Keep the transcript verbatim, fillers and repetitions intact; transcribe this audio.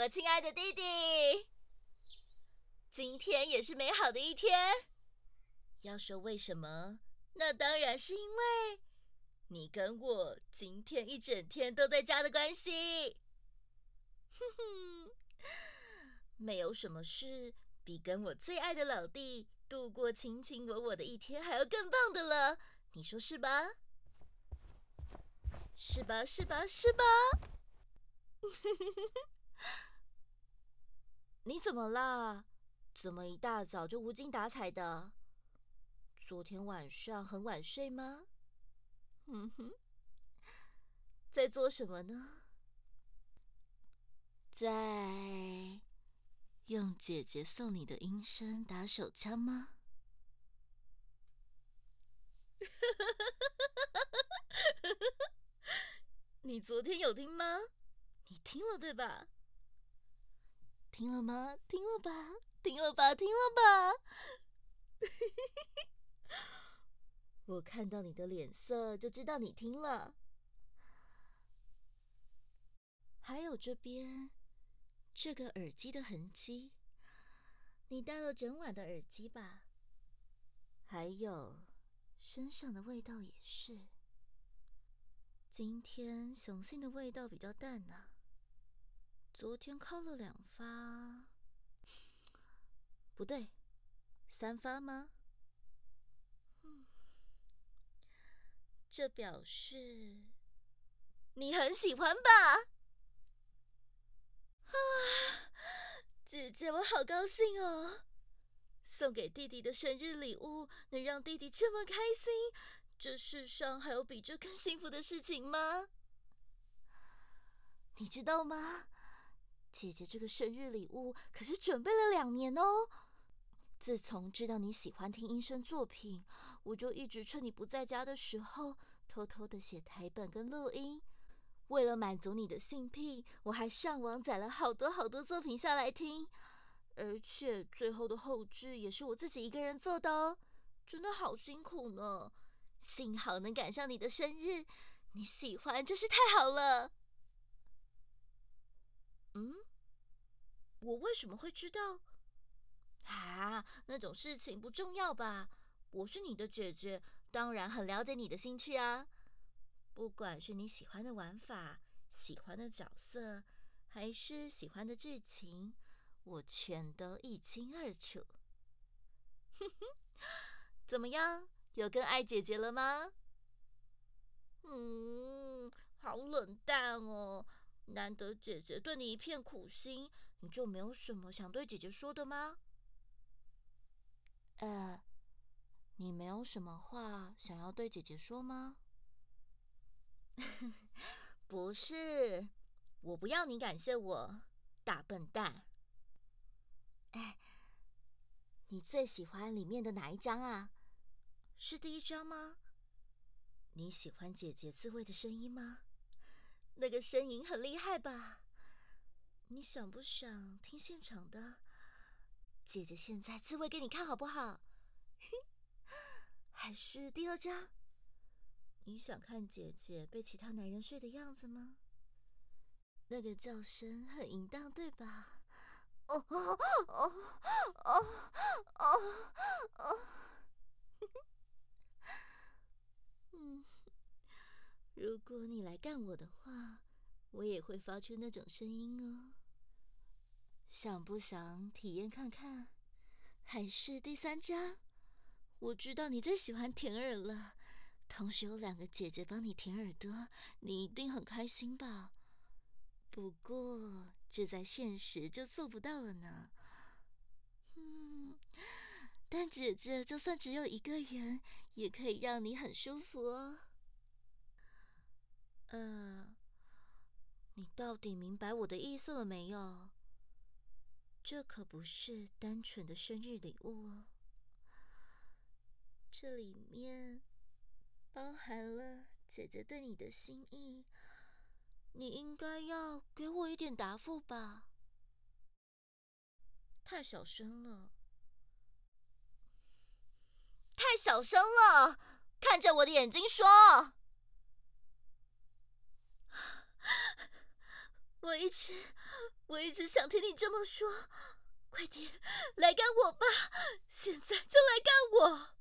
我亲爱的弟弟，今天也是美好的一天。要说为什么，那当然是因为你跟我今天一整天都在家的关系。哼哼，没有什么事比跟我最爱的老弟度过卿卿我我的一天还要更棒的了，你说是吧？是吧？是吧？是吧？你怎么啦？怎么一大早就无精打采的？昨天晚上很晚睡吗？嗯哼，在做什么呢？在用姐姐送你的音声打手枪吗？你昨天有听吗？你听了对吧？听了吗？听了吧，听了吧，听了吧。我看到你的脸色就知道你听了。还有这边这个耳机的痕迹，你戴了整晚的耳机吧？还有身上的味道也是。今天雄性的味道比较淡呢、啊，昨天敲了两发，不对，三发吗？嗯，这表示你很喜欢吧？啊，姐姐，我好高兴哦！送给弟弟的生日礼物能让弟弟这么开心，这世上还有比这更幸福的事情吗？你知道吗？姐姐这个生日礼物可是准备了两年哦。自从知道你喜欢听音声作品，我就一直趁你不在家的时候，偷偷的写台本跟录音。为了满足你的性癖，我还上网载了好多好多作品下来听，而且最后的后制也是我自己一个人做的哦，真的好辛苦呢。幸好能赶上你的生日，你喜欢真是太好了。嗯，我为什么会知道？啊，那种事情不重要吧？我是你的姐姐，当然很了解你的兴趣啊。不管是你喜欢的玩法、喜欢的角色，还是喜欢的剧情，我全都一清二楚。哼哼，怎么样？有更爱姐姐了吗？嗯，好冷淡哦。难得姐姐对你一片苦心，你就没有什么想对姐姐说的吗？呃，你没有什么话想要对姐姐说吗？不是，我不要你感谢我，大笨蛋。哎，你最喜欢里面的哪一章啊？是第一章吗？你喜欢姐姐自慰的声音吗？那个声音很厉害吧？你想不想听现场的？姐姐现在自慰给你看好不好？还是第二章？你想看姐姐被其他男人睡的样子吗？那个叫声很淫荡，对吧？哦哦哦哦哦哦！嗯，如果你来干我的话，我也会发出那种声音哦。想不想体验看看？还是第三章？我知道你最喜欢舔耳了，同时有两个姐姐帮你舔耳朵，你一定很开心吧？不过这在现实就做不到了呢。嗯，但姐姐就算只有一个人，也可以让你很舒服哦。呃，你到底明白我的意思了没有？这可不是单纯的生日礼物哦，这里面包含了姐姐对你的心意，你应该要给我一点答复吧？太小声了，太小声了！看着我的眼睛说。我一直我一直想听你这么说，快点来干我吧！现在就来干我！